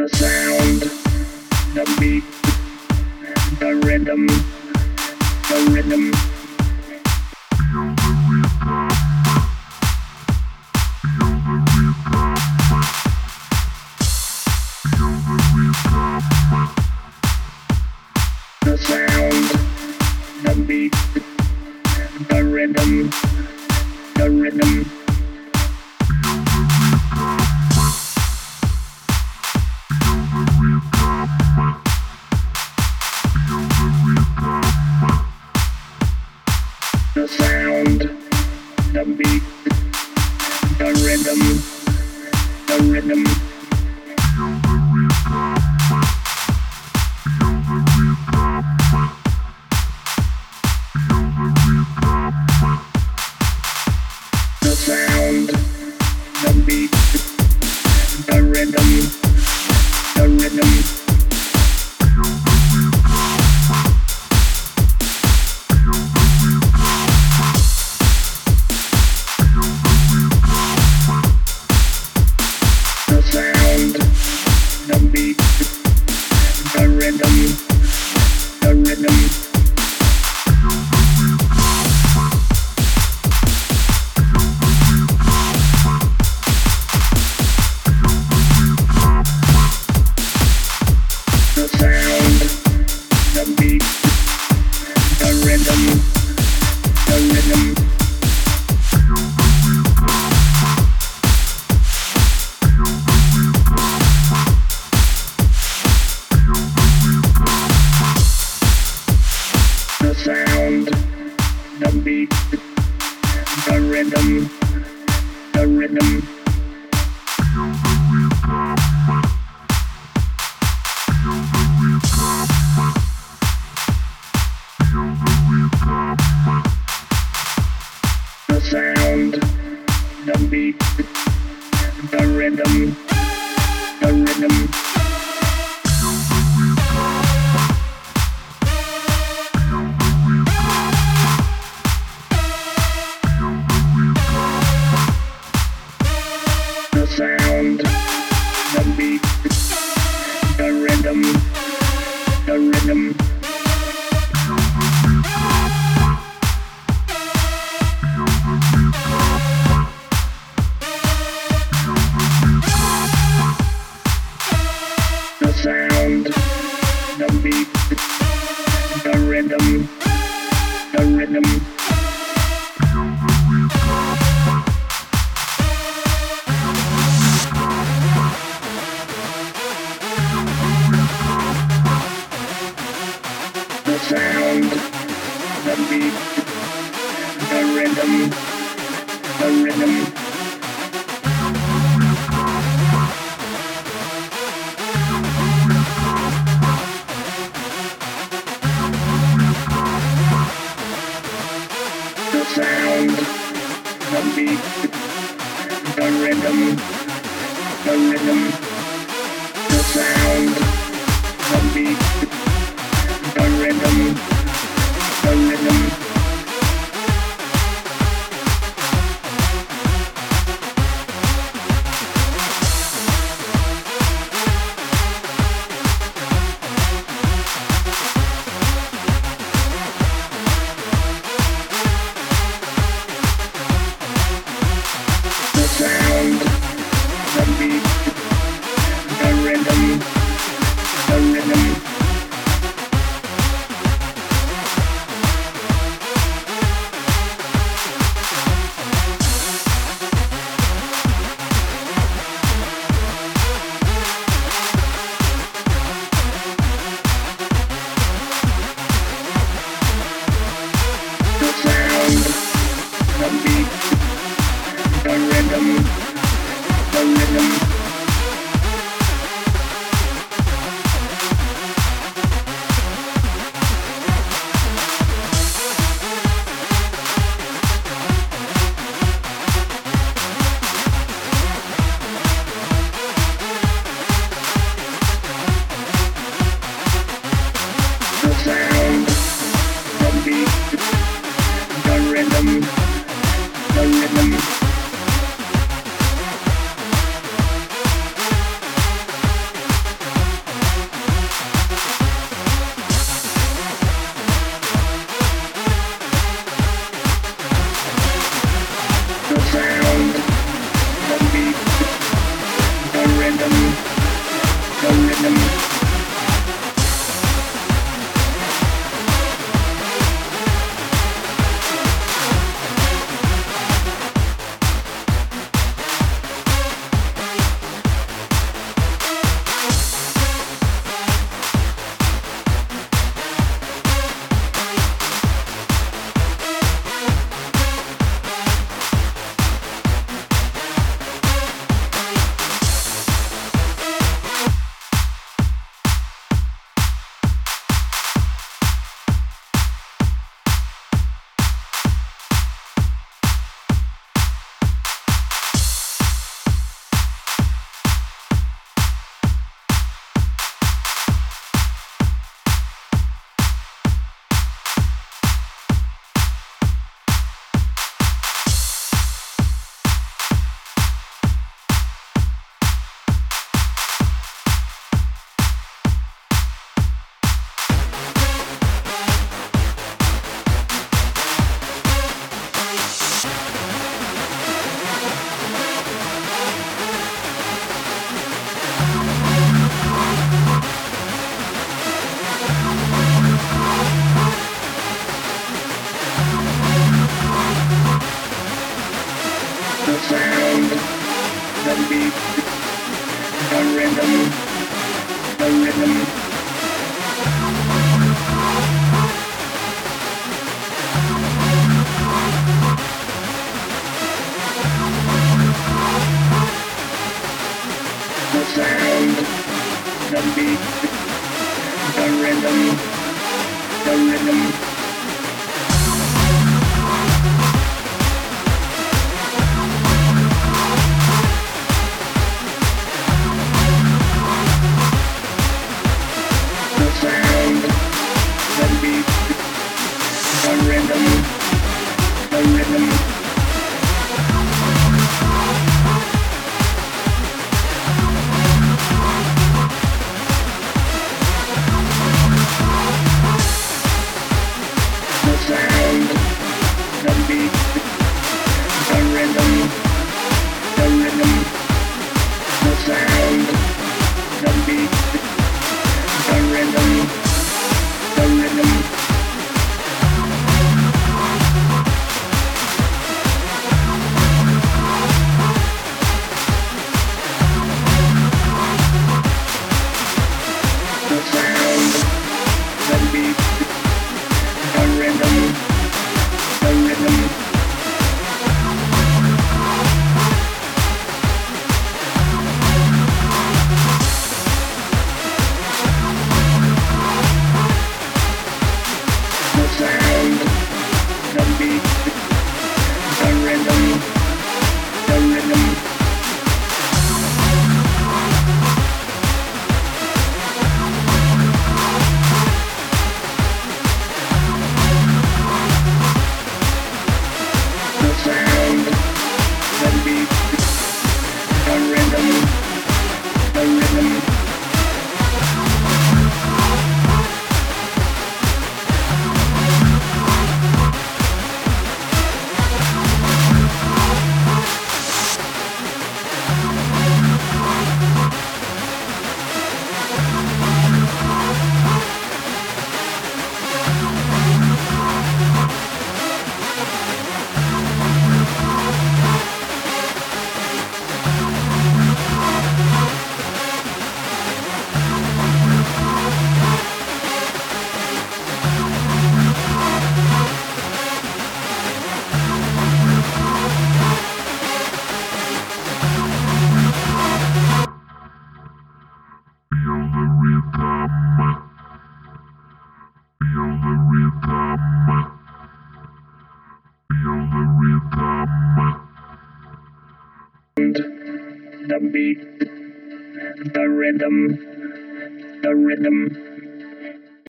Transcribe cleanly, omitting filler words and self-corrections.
The sound, the beat, the rhythm, the rhythm. The sound, the beat, the rhythm, the rhythm. The sound, the beat, the rhythm, the rhythm. The sound, the beat, the rhythm, the rhythm. The sound, the beat, the rhythm, the rhythm. The sound, the beat, the rhythm, the rhythm. The sound, the beat, the rhythm, the rhythm. The sound, the beat, the rhythm, the rhythm. The sound, the beat, the rhythm, the rhythm. The sound, the beat, the rhythm, the rhythm. The sound, the beat, the rhythm, the rhythm. The sound, the beat, the rhythm, the rhythm. The sound, the beat, the rhythm, the rhythm. rhythm, the rhythm. The sound, the beat, the rhythm, the rhythm. The sound, the beat, the rhythm, the rhythm. The sound, the beat, the rhythm, the rhythm. The sound, the beat, the rhythm, the rhythm. The sound, the beat, the rhythm, the rhythm. The sound, the beat, the rhythm, the rhythm. The beat, the rhythm, the rhythm.